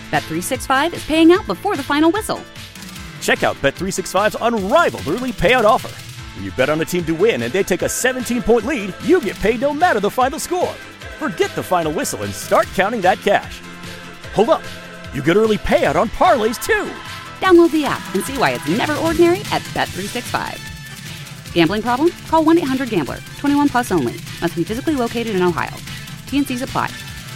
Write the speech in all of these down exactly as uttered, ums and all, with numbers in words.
Bet three sixty-five is paying out before the final whistle. Check out Bet three sixty-five's unrivaled early payout offer. When you bet on a team to win and they take a seventeen-point lead, you get paid no matter the final score. Forget the final whistle and start counting that cash. Hold up. You get early payout on parlays, too. Download the app and see why it's never ordinary at Bet three sixty-five. Gambling problem? Call one eight hundred gambler. twenty-one plus only. Must be physically located in Ohio. T N Cs apply.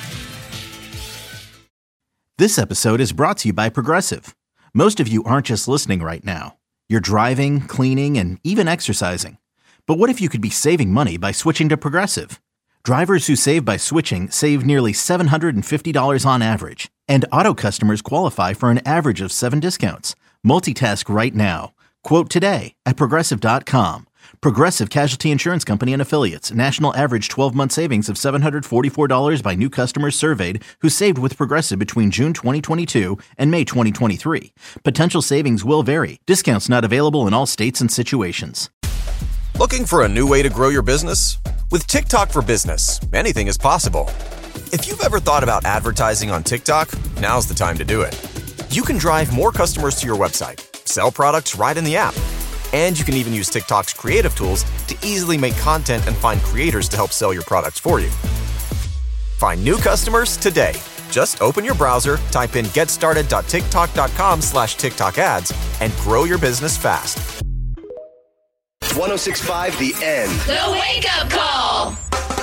This episode is brought to you by Progressive. Most of you aren't just listening right now. You're driving, cleaning, and even exercising. But what if you could be saving money by switching to Progressive? Drivers who save by switching save nearly seven hundred fifty dollars on average. And auto customers qualify for an average of seven discounts. Multitask right now. Quote today at Progressive dot com. Progressive Casualty Insurance Company and Affiliates. National average twelve-month savings of seven hundred forty-four dollars by new customers surveyed who saved with Progressive between June twenty twenty-two and May twenty twenty-three. Potential savings will vary. Discounts not available in all states and situations. Looking for a new way to grow your business? With TikTok for Business, anything is possible. If you've ever thought about advertising on TikTok, now's the time to do it. You can drive more customers to your website, sell products right in the app, and you can even use TikTok's creative tools to easily make content and find creators to help sell your products for you. Find new customers today. Just open your browser, type in getstarted.tiktok.com slash TikTok ads, and grow your business fast. one oh six point five The End. The Wake Up Call.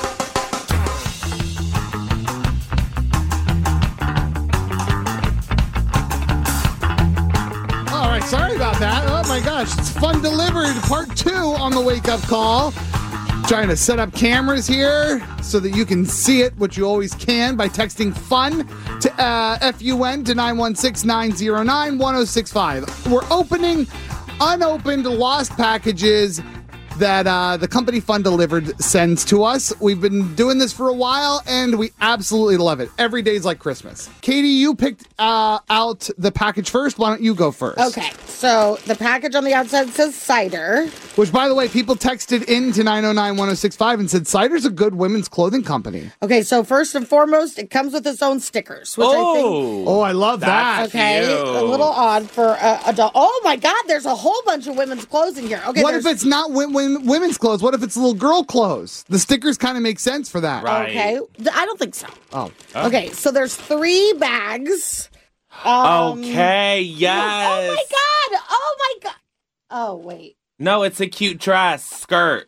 All right, sorry about that. Oh my gosh, it's Fun Delivered Part two on the Wake Up Call. Trying to set up cameras here so that you can see it, which you always can, by texting FUN to uh, F U N to nine one six, nine oh nine, one oh six five. We're opening unopened lost packages that uh, the company Fun Delivered sends to us. We've been doing this for a while, and we absolutely love it. Every day's like Christmas. Katie, you picked uh, out the package first. Why don't you go first? Okay, so the package on the outside says cider. Which, by the way, people texted in to nine oh nine, one oh six five and said cider's a good women's clothing company. Okay, so first and foremost, it comes with its own stickers, which oh. I think... Oh, I love that. Okay, cute. A little odd for uh, adult. Oh, my God, there's a whole bunch of women's clothes in here. Okay, what if it's not w- w- women's clothes? What if it's little girl clothes? The stickers kind of make sense for that. Right. Okay, I don't think so. Oh. oh. Okay, so there's three bags. Um, okay, yes. Oh, my God. Oh, my God. Oh, wait. No, it's a cute dress, skirt.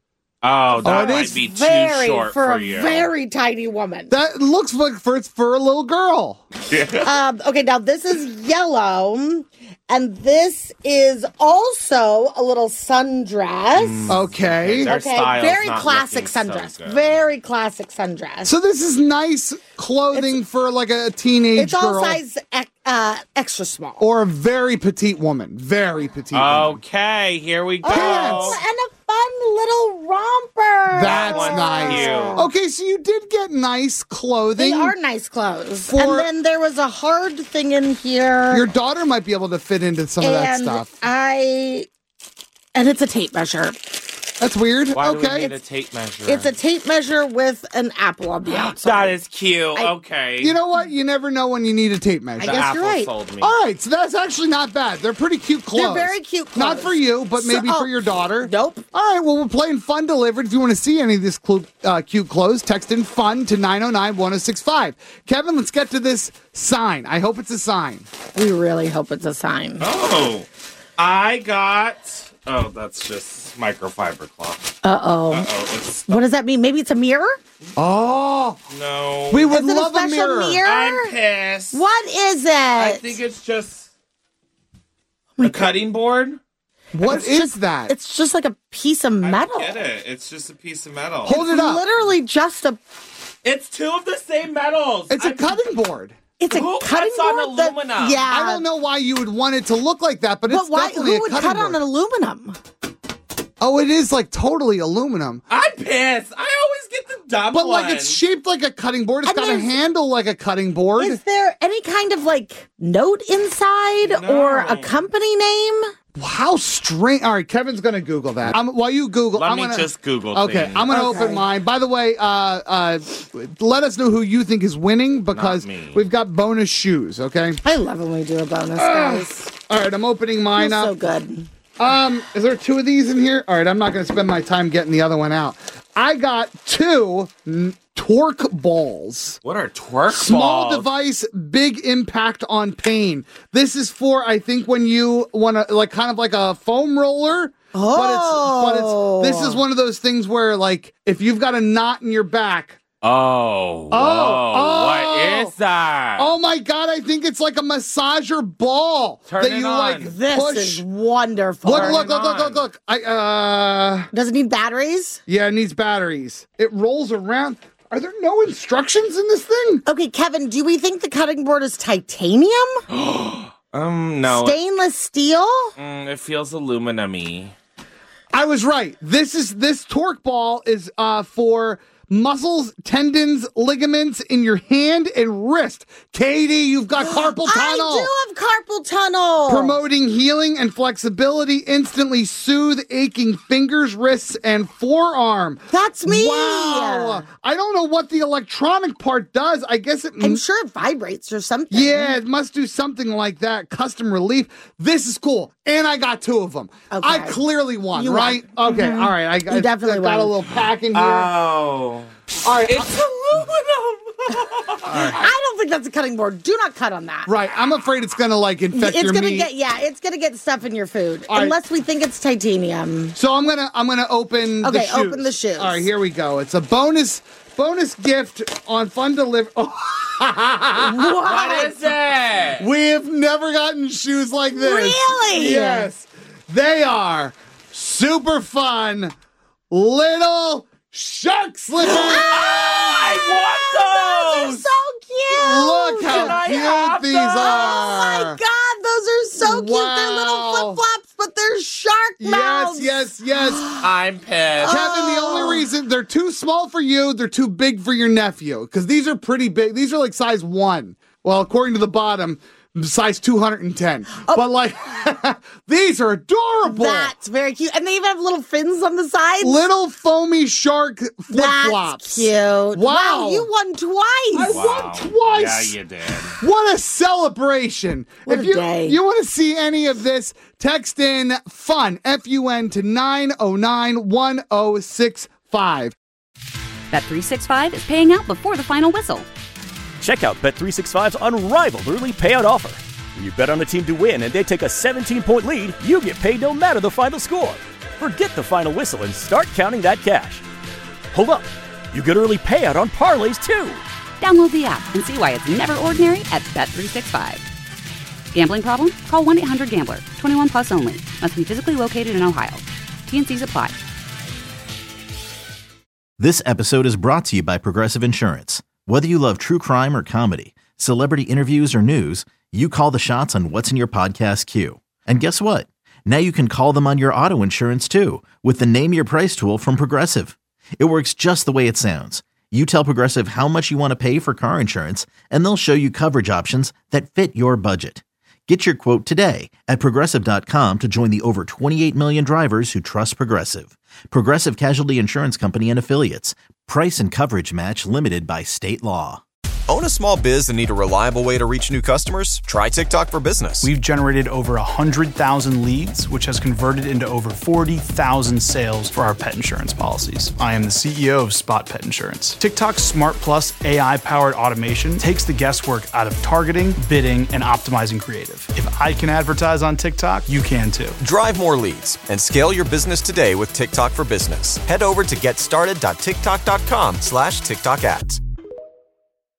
Oh, that oh, might be very, too short for, for a you. very tiny woman. That looks like for it's for a little girl. um, okay, now this is yellow, and this is also a little sundress. Mm. Okay, okay, very classic sundress. So very classic sundress. So this is nice clothing it's, for like a teenage it's girl. It's all size uh, extra small, or a very petite woman. Very petite. Okay, woman. here we go. Oh, and a fun little romper. That's nice. Cute. Okay, so you did get nice clothing. They are nice clothes. For, and then there was a hard thing in here. Your daughter might be able to fit into some and of that stuff. I, and it's a tape measure. That's weird. Why okay. do we need a tape measure? It's a tape measure with an apple on the outside. That is cute. I, okay. You know what? You never know when you need a tape measure. I guess apple you're right. Sold me. All right, so that's actually not bad. They're pretty cute clothes. They're very cute clothes. Not for you, but maybe so, oh, for your daughter. Nope. All right, well, we're playing Fun Delivered. If you want to see any of these cl- uh, cute clothes, text in FUN to nine oh nine, one oh six five. Kevin, let's get to this sign. I hope it's a sign. We really hope it's a sign. Oh, I got... Oh, that's just microfiber cloth. Uh-oh. Uh-oh. What does that mean? Maybe it's a mirror? Oh. No. We would is it love a, a mirror. mirror. I'm pissed. What is it? I think it's just a cutting board. What it's is just, that? It's just like a piece of metal. I get it. It's just a piece of metal. Hold it's it up. literally just a... It's two of the same metals. It's a I'm... cutting board. It's a Who cutting cuts board on that, aluminum? yeah. I don't know why you would want it to look like that, but, but it's why, definitely who a would cutting cut board. on an aluminum? Oh, it is like totally aluminum. I'm pissed. I always get the dumb But one. like it's shaped like a cutting board. It's And got a there's- handle like a cutting board. Is there any kind of like note inside No. or a company name? How strange. All right, Kevin's going to Google that. I'm, while you Google, Let I'm me gonna, just Google Okay, things. I'm going to Okay. open mine. By the way, uh, uh, let us know who you think is winning because me. we've got bonus shoes, okay? I love when we do a bonus, guys. All right, I'm opening mine Feels up. so good. Um, is there two of these in here? All right, I'm not going to spend my time getting the other one out. I got two n- torque balls. What are twerk Small balls? device, big impact on pain. This is for, I think, when you want to, like, kind of like a foam roller. Oh. But it's, but it's, this is one of those things where, like, if you've got a knot in your back. Oh, whoa. oh. What is that? Oh my God, I think it's like a massager ball Turn that it you, on. like, This push. is wonderful. Look, Turn look, it look, look, on. look, look. I, uh, Does it need batteries? yeah, it needs batteries. It rolls around. Are there no instructions in this thing? Okay, Kevin, do we think the cutting board is titanium? Um, no. Stainless steel? Mm, it feels aluminum-y. I was right. This is this torque ball is uh for muscles, tendons, ligaments in your hand and wrist. Katie, you've got carpal tunnel. I do have carpal tunnel. Promoting healing and flexibility, instantly soothe aching fingers, wrists, and forearm. That's me. Wow. I don't know what the electronic part does. I guess it... I'm sure it vibrates or something. Yeah, it must do something like that. Custom relief. This is cool. And I got two of them. Okay. I clearly won, You right? won. Okay, all right. I, I, You definitely I got won. a little pack in here. Oh. all right. It's aluminum. I don't think that's a cutting board. Do not cut on that. Right. I'm afraid it's going to, like, infect It's your gonna meat. get yeah, it's gonna get stuff in your food. All right. Unless we think it's titanium. So I'm going to I'm going to open the Okay, shoes. open the shoes. All right, here we go. It's a bonus bonus gift on Fun Deliver. Oh. What is it? We have never gotten shoes like this. Really? Yes. They are super fun little shark slippers. I want Those those! are so cute. Look Can I how cute have these those? are. Oh my God, those are so cute. They're little Wow. flip flops, but they're shark Yes, mouths. yes, yes. I'm pissed. Kevin, the only reason they're too small for you, they're too big for your nephew. Because these are pretty big. These are like size one. Well, according to the bottom, size two hundred ten. But like, these are adorable. That's very cute. And they even have little fins on the sides. Little foamy shark flip That's flops. cute. Wow. You won twice. I won twice. Yeah, you did. What a celebration. What if a you, day. you want to see any of this, text in FUN, F U N, to nine oh nine one oh six five. Bet three sixty-five is paying out before the final whistle. Check out Bet three sixty-five's unrivaled early payout offer. When you bet on a team to win and they take a seventeen-point lead, you get paid no matter the final score. Forget the final whistle and start counting that cash. Hold up. You get early payout on parlays too. Download the app and see why it's never ordinary at Bet three sixty-five. Gambling problem? Call one eight hundred gambler. twenty-one plus only. Must be physically located in Ohio. T N Cs apply. This episode is brought to you by Progressive Insurance. Whether you love true crime or comedy, celebrity interviews or news, you call the shots on what's in your podcast queue. And guess what? Now you can call them on your auto insurance too with the Name Your Price tool from Progressive. It works just the way it sounds. You tell Progressive how much you want to pay for car insurance, and they'll show you coverage options that fit your budget. Get your quote today at Progressive dot com to join the over twenty-eight million drivers who trust Progressive. Progressive Casualty Insurance Company and Affiliates. Price and coverage match limited by state law. Own a small biz and need a reliable way to reach new customers? Try TikTok for Business. We've generated over one hundred thousand leads, which has converted into over forty thousand sales for our pet insurance policies. I am the C E O of Spot Pet Insurance. TikTok's Smart Plus A I-powered automation takes the guesswork out of targeting, bidding, and optimizing creative. If I can advertise on TikTok, you can too. Drive more leads and scale your business today with TikTok for Business. Head over to getstarted dot tiktok dot com slash TikTok ads.